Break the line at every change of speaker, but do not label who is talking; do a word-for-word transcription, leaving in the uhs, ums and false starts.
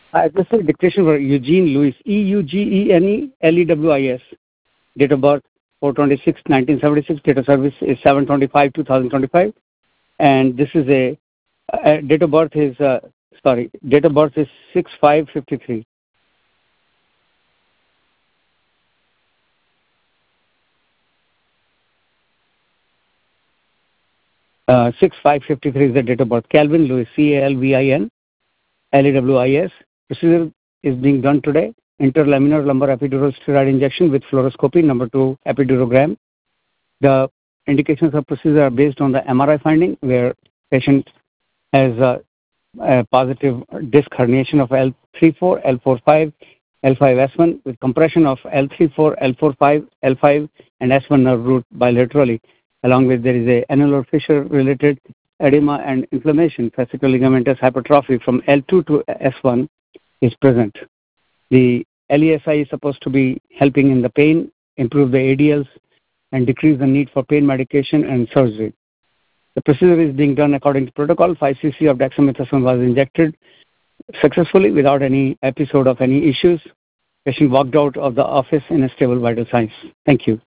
Uh, this is dictation for Eugene Lewis, E U G E N E L E W I S. Date of birth four twenty-six nineteen seventy-six. Date of service is seven twenty-five two thousand twenty-five. And this is a uh, date of birth is uh, sorry date of birth is six five fifty-three. Uh, six five fifty-three is the date of birth. Calvin Lewis, C A L V I N L E W I S. Procedure is being done today. Interlaminar lumbar epidural steroid injection with fluoroscopy, number two epidurogram. The indications of procedure are based on the M R I finding, where patient has a, a positive disc herniation of L three four, L four five, L five S one with compression of L three four, L four five, L five, and S one nerve root bilaterally. Along with there is a annular fissure related edema and inflammation, fascicular ligamentous hypertrophy from L two to S one is present. The L E S I is supposed to be helping in the pain, improve the A D Ls, and decrease the need for pain medication and surgery. The procedure is being done according to protocol. five C C of dexamethasone was injected successfully without any episode of any issues. Patient walked out of the office in a stable vital signs. Thank you.